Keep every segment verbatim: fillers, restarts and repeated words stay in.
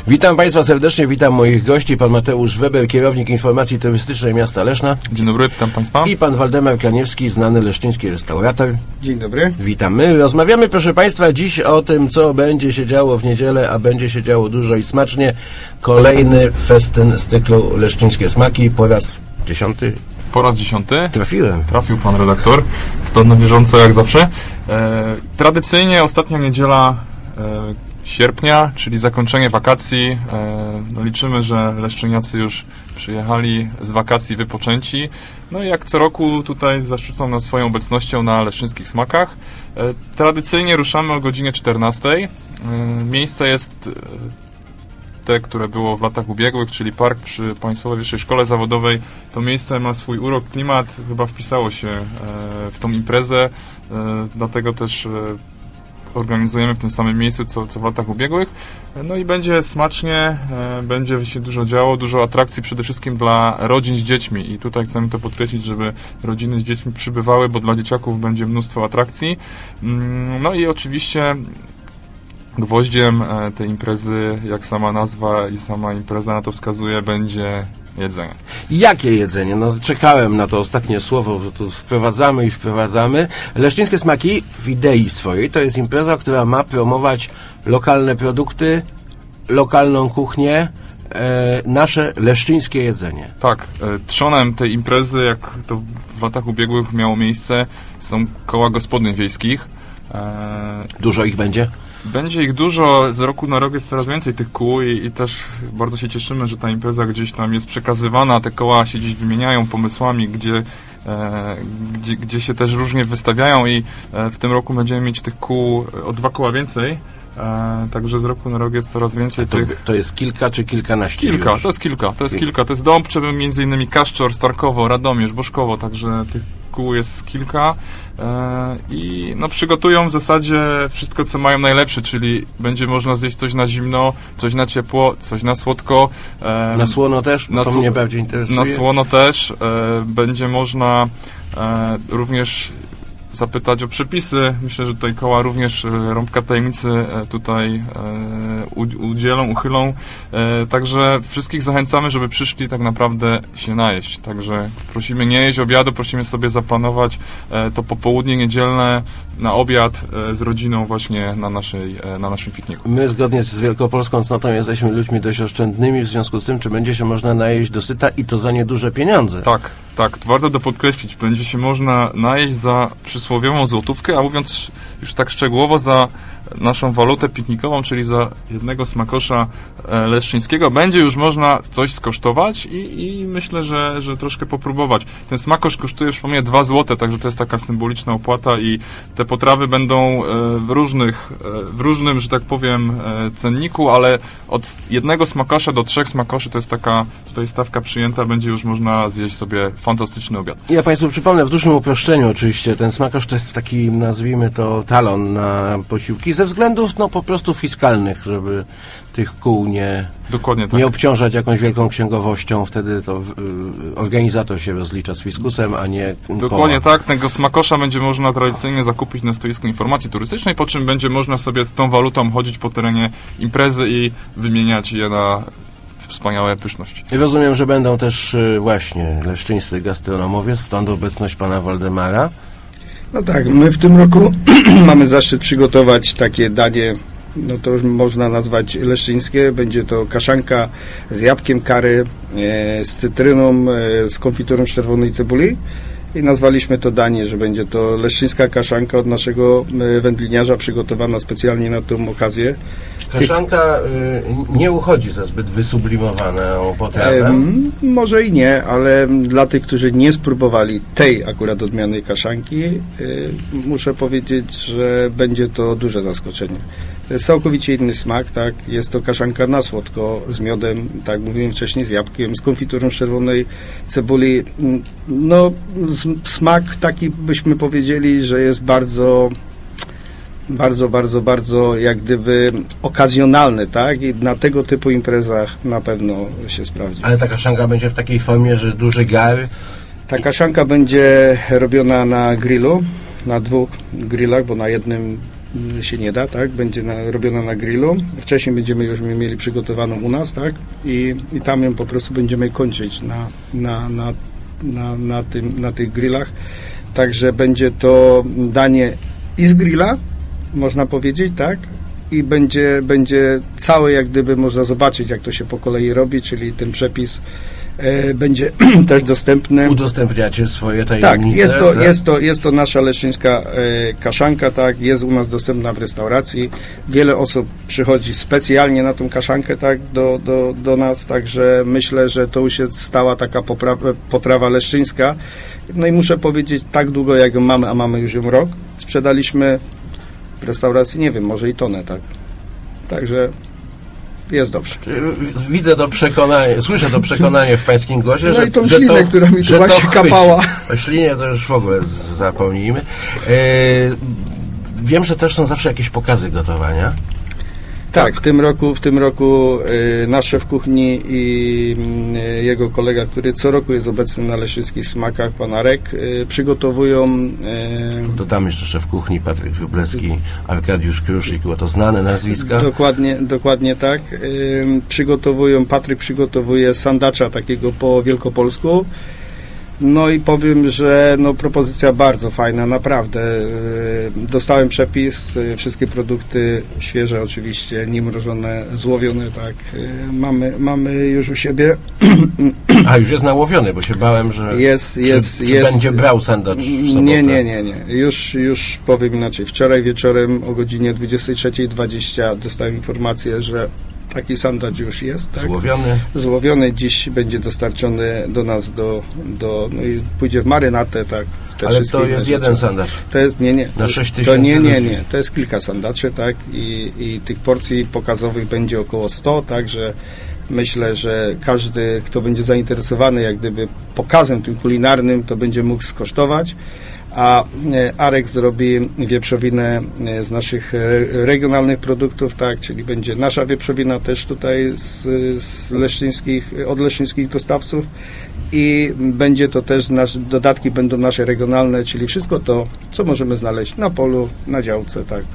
Witam Państwa serdecznie, witam moich gości, pan Mateusz Weber, kierownik informacji turystycznej miasta Leszna. Dzień dobry, witam Państwa. I pan Waldemar Kaniewski, znany leszczyński restaurator. Dzień dobry. Witamy. Rozmawiamy, proszę Państwa, dziś o tym, co będzie się działo w niedzielę, a będzie się działo dużo i smacznie. Kolejny festyn z cyklu Leszczyńskie Smaki, po raz dziesiąty. Po raz dziesiąty. Trafiłem. Trafił pan redaktor. To na bieżąco jak zawsze. E, tradycyjnie ostatnia niedziela e, sierpnia, czyli zakończenie wakacji. E, no liczymy, że leszczyniacy już przyjechali z wakacji wypoczęci. No i jak co roku tutaj zaszczycą nas swoją obecnością na Leszczyńskich Smakach. E, tradycyjnie ruszamy o godzinie czternastej. E, miejsce jest te, które było w latach ubiegłych, czyli park przy Państwowej Wyższej Szkole Zawodowej. To miejsce ma swój urok, klimat, chyba wpisało się e, w tą imprezę, e, dlatego też e, organizujemy w tym samym miejscu, co, co w latach ubiegłych. No i będzie smacznie, e, będzie się dużo działo, dużo atrakcji przede wszystkim dla rodzin z dziećmi i tutaj chcemy to podkreślić, żeby rodziny z dziećmi przybywały, bo dla dzieciaków będzie mnóstwo atrakcji. Mm, no i oczywiście gwoździem tej imprezy, jak sama nazwa i sama impreza na to wskazuje, będzie jedzenie. Jakie jedzenie? No czekałem na to ostatnie słowo, że tu wprowadzamy i wprowadzamy. Leszczyńskie Smaki w idei swojej to jest impreza, która ma promować lokalne produkty, lokalną kuchnię, e, nasze leszczyńskie jedzenie. Tak. E, trzonem tej imprezy, jak to w latach ubiegłych miało miejsce, są koła gospodyń wiejskich. E, Dużo ich będzie? Będzie ich dużo, z roku na rok jest coraz więcej tych kół i, i też bardzo się cieszymy, że ta impreza gdzieś tam jest przekazywana, te koła się gdzieś wymieniają pomysłami, gdzie, e, gdzie, gdzie się też różnie wystawiają i e, w tym roku będziemy mieć tych kół o dwa koła więcej, e, także z roku na rok jest coraz więcej to, tych... To jest kilka czy kilkanaście? Kilka, już? to jest kilka, to jest kilka, to jest Dąbcze, między innymi Kaszczor, Starkowo, Radomierz, Boszkowo, także tych kół jest kilka e, i no, przygotują w zasadzie wszystko, co mają najlepsze, czyli będzie można zjeść coś na zimno, coś na ciepło, coś na słodko. E, na słono też? Na to sł- mnie bardziej interesuje. Na słono też. E, będzie można e, również zapytać o przepisy. Myślę, że tutaj koła również e, rąbka tajemnicy e, tutaj e, u, udzielą, uchylą. E, także wszystkich zachęcamy, żeby przyszli tak naprawdę się najeść. Także prosimy nie jeść obiadu, prosimy sobie zaplanować e, to popołudnie niedzielne na obiad e, z rodziną właśnie na, naszej, e, na naszym pikniku. My zgodnie z Wielkopolską natomiast jesteśmy ludźmi dość oszczędnymi, w związku z tym, czy będzie się można najeść dosyta i to za nieduże pieniądze. Tak, tak. Warto to podkreślić. Będzie się można najeść za przysłowiową złotówkę, a mówiąc już tak szczegółowo za naszą walutę piknikową, czyli za jednego smakosza e, leszczyńskiego, będzie już można coś skosztować i, i myślę, że, że troszkę popróbować. Ten smakosz kosztuje, przypomnę, dwa złote, także to jest taka symboliczna opłata i te potrawy będą e, w różnych, e, w różnym, że tak powiem, e, cenniku, ale od jednego smakosza do trzech smakoszy to jest taka tutaj stawka przyjęta, będzie już można zjeść sobie fantastyczny obiad. Ja Państwu przypomnę, w dużym uproszczeniu oczywiście, ten smakosz to jest taki, nazwijmy to, talon na posiłki, ze względów no po prostu fiskalnych, żeby tych kół nie, Dokładnie tak. nie obciążać jakąś wielką księgowością, wtedy to y, organizator się rozlicza z fiskusem, a nie koła. Dokładnie tak, tego smakosza będzie można tradycyjnie zakupić na stoisku informacji turystycznej, po czym będzie można sobie z tą walutą chodzić po terenie imprezy i wymieniać je na wspaniałe pyszności. I rozumiem, że będą też y, właśnie leszczyńscy gastronomowie, stąd obecność pana Waldemara. No tak, my w tym roku mamy zaszczyt przygotować takie danie, no to już można nazwać leszczyńskie. Będzie to kaszanka z jabłkiem curry, e, z cytryną, e, z konfiturą z czerwonej cebuli. I nazwaliśmy to danie, że będzie to leszczyńska kaszanka od naszego e, wędliniarza, przygotowana specjalnie na tę okazję. Kaszanka y, nie uchodzi za zbyt wysublimowaną potrawę. E, może i nie, ale dla tych, którzy nie spróbowali tej akurat odmiany kaszanki, e, muszę powiedzieć, że będzie to duże zaskoczenie. To jest całkowicie inny smak, tak? Jest to kaszanka na słodko, z miodem, tak mówiłem wcześniej, z jabłkiem, z konfiturą z czerwonej cebuli. No, smak taki byśmy powiedzieli, że jest bardzo... bardzo, bardzo, bardzo jak gdyby okazjonalny, tak? I na tego typu imprezach na pewno się sprawdzi. Ale ta kaszanka będzie w takiej formie, że duży gar? Ta kaszanka będzie robiona na grillu, na dwóch grillach, bo na jednym się nie da, tak? Będzie na, robiona na grillu. Wcześniej będziemy już mieli przygotowaną u nas, tak? I, i tam ją po prostu będziemy kończyć na, na, na, na, na, tym, na tych grillach. Także będzie to danie i z grilla, można powiedzieć, tak? I będzie, będzie całe, jak gdyby można zobaczyć, jak to się po kolei robi, czyli ten przepis e, będzie też dostępny. Udostępniacie swoje tajemnice. Tak, jest to, tak? jest to, jest to nasza leszczyńska e, kaszanka, tak, jest u nas dostępna w restauracji. Wiele osób przychodzi specjalnie na tą kaszankę, tak, do, do, do nas, także myślę, że to już jest stała taka popra- potrawa leszczyńska. No i muszę powiedzieć, tak długo jak ją mamy, a mamy już ją rok, sprzedaliśmy w restauracji, nie wiem, może i tonę, tak. Także jest dobrze. Widzę to przekonanie, słyszę to przekonanie w pańskim głosie, no że, i tą że ślinę, to, która mi tu właśnie kapała. O ślinie to już w ogóle z- zapomnijmy. E, wiem, że też są zawsze jakieś pokazy gotowania. Tak, w tym roku, w tym roku y, nasz szef kuchni i y, jego kolega, który co roku jest obecny na Leszczyńskich Smakach, pan Arek, y, przygotowują... Y, Dodam jeszcze szef kuchni Patryk Wróblewski, Arkadiusz Kruszyk, było to znane nazwiska. Dokładnie, dokładnie tak. Y, przygotowują, Patryk przygotowuje sandacza takiego po wielkopolsku. No i powiem, że no, propozycja bardzo fajna, naprawdę. Dostałem przepis, wszystkie produkty świeże oczywiście, niemrożone, złowione, tak. Mamy, mamy już u siebie. A, już jest nałowiony, bo się bałem, że jest, jest, czy, czy jest. będzie brał sandacz w sobotę. Nie, nie, nie, nie. Już, już powiem inaczej. Wczoraj wieczorem o godzinie dwudziestej trzeciej dwadzieścia dostałem informację, że taki sandacz już jest. Tak? Złowiony. Złowiony. Dziś będzie dostarczony do nas do, do no i pójdzie w marynatę, tak. Te Ale wszystkie to jest rzeczy. jeden sandacz. To jest, nie, nie. Na to, sześć to tysięcy nie, nie, ludzi. nie. To jest kilka sandaczy, tak. I, i tych porcji pokazowych będzie około sto, także myślę, że każdy, kto będzie zainteresowany jak gdyby pokazem tym kulinarnym, to będzie mógł skosztować. A Arek zrobi wieprzowinę z naszych regionalnych produktów, tak, czyli będzie nasza wieprzowina też tutaj z, z leszczyńskich, od leszczyńskich dostawców i będzie to też, nasz, dodatki będą nasze regionalne, czyli wszystko to, co możemy znaleźć na polu, na działce, tak.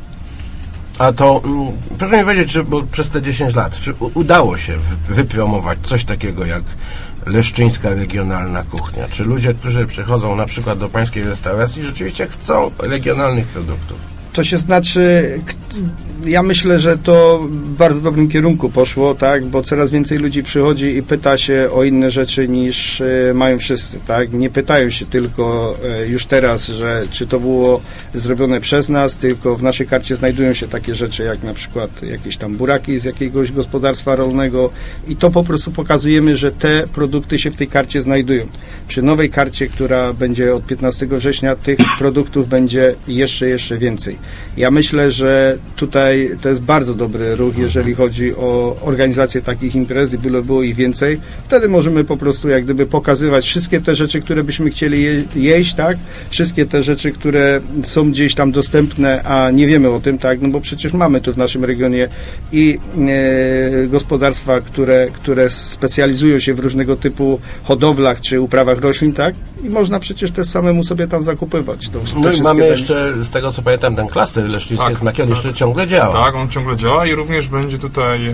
A to, mm, proszę mi powiedzieć, czy bo przez te dziesięć lat, czy u- udało się w- wypromować coś takiego jak leszczyńska regionalna kuchnia? Czy ludzie, którzy przychodzą na przykład do pańskiej restauracji, rzeczywiście chcą regionalnych produktów? To się znaczy, k- ja myślę, że to w bardzo dobrym kierunku poszło, tak, bo coraz więcej ludzi przychodzi i pyta się o inne rzeczy niż e, mają wszyscy, tak, nie pytają się tylko e, już teraz, że czy to było zrobione przez nas, tylko w naszej karcie znajdują się takie rzeczy jak na przykład jakieś tam buraki z jakiegoś gospodarstwa rolnego i to po prostu pokazujemy, że te produkty się w tej karcie znajdują. Przy nowej karcie, która będzie od piętnastego września, tych produktów będzie jeszcze, jeszcze więcej. Ja myślę, że tutaj to jest bardzo dobry ruch, jeżeli chodzi o organizację takich imprez i byle było ich więcej. Wtedy możemy po prostu jak gdyby pokazywać wszystkie te rzeczy, które byśmy chcieli je, jeść, tak? Wszystkie te rzeczy, które są gdzieś tam dostępne, a nie wiemy o tym, tak? No bo przecież mamy tu w naszym regionie i e, gospodarstwa, które, które specjalizują się w różnego typu hodowlach czy uprawach roślin, tak? I można przecież też samemu sobie tam zakupywać. To, to No i mamy będzie. jeszcze, z tego co pamiętam, ten klaster leszczyńskie Tak, smaki, on tak. jeszcze ciągle działa. Tak, on ciągle działa i również będzie tutaj e,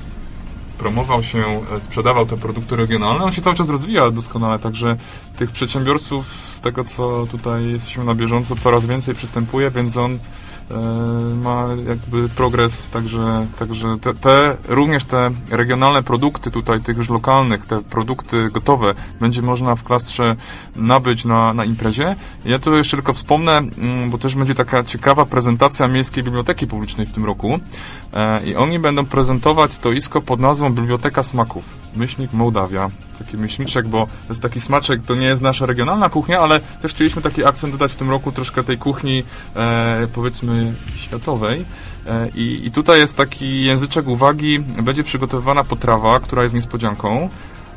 promował się, e, sprzedawał te produkty regionalne. On się cały czas rozwija doskonale, także tych przedsiębiorców, z tego co tutaj jesteśmy na bieżąco, coraz więcej przystępuje, więc on e, ma jakby progres, także, także te, te, również te regionalne produkty tutaj, tych już lokalnych, te produkty gotowe, będzie można w klastrze nabyć na, na imprezie. Ja tu jeszcze tylko wspomnę, mm, bo też będzie taka ciekawa prezentacja Miejskiej Biblioteki Publicznej w tym roku e, i oni będą prezentować stoisko pod nazwą Biblioteka Smaków, myślnik Mołdawia. Taki myślniczek, bo to jest taki smaczek, to nie jest nasza regionalna kuchnia, ale też chcieliśmy taki akcent dodać w tym roku troszkę tej kuchni, e, powiedzmy, światowej. E, i, I tutaj jest taki języczek uwagi, będzie przygotowywana potrawa, która jest niespodzianką.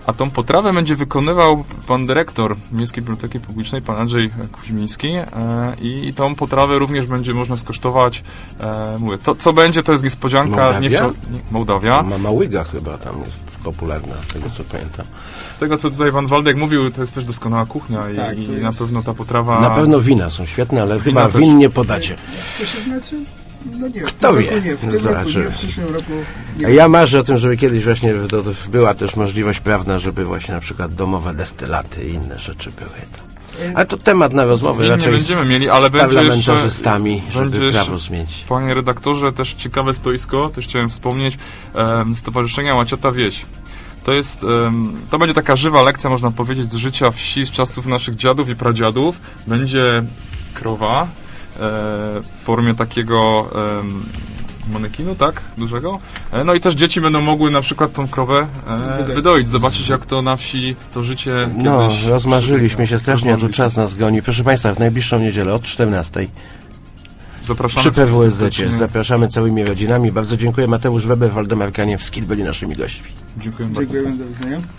a tą potrawę będzie wykonywał pan dyrektor Miejskiej Biblioteki Publicznej, pan Andrzej Kuźmiński e, i tą potrawę również będzie można skosztować. E, mówię, to co będzie, to jest niespodzianka. Mołdawia? Nie chciał, nie, Mołdawia. Mama Łyga chyba tam jest popularna, z tego co pamiętam. Z tego, co tutaj pan Waldek mówił, to jest też doskonała kuchnia i, Tak, i to na jest- pewno ta potrawa... Na pewno wina są świetne, ale Wina chyba też. win nie podacie. To się znaczy? No nie, w Kto tym wie? roku nie, w tym roku Zobaczymy. nie, w przyszłym roku nie. A ja marzę o tym, żeby kiedyś właśnie to, to była też możliwość prawna, żeby właśnie na przykład domowe destylaty i inne rzeczy były. Ale to temat na rozmowę Win nie raczej z, będziemy mieli, ale z będzie parlamentarzystami, jeszcze- żeby będzie prawo jeszcze- zmienić. Panie redaktorze, też ciekawe stoisko, też chciałem wspomnieć, em, Stowarzyszenia Łaciata Wieś. To jest, em, to będzie taka żywa lekcja, można powiedzieć, z życia wsi, z czasów naszych dziadów i pradziadów. Będzie krowa e, w formie takiego em, manekinu, tak? Dużego. E, no i też dzieci będą mogły na przykład tą krowę e, Wydoić. wydoić, zobaczyć jak to na wsi, to życie No, kiedyś... rozmarzyliśmy się strasznie, a tu Rozmarzyliśmy. czas nas goni. Proszę Państwa, w najbliższą niedzielę od czternastej Zapraszamy przy P W S Z serdecznie. zapraszamy całymi rodzinami. Bardzo dziękuję. Mateusz Weber, Waldemar Kaniewski byli naszymi gośćmi. Dziękuję bardzo. Dziękujemy, do widzenia.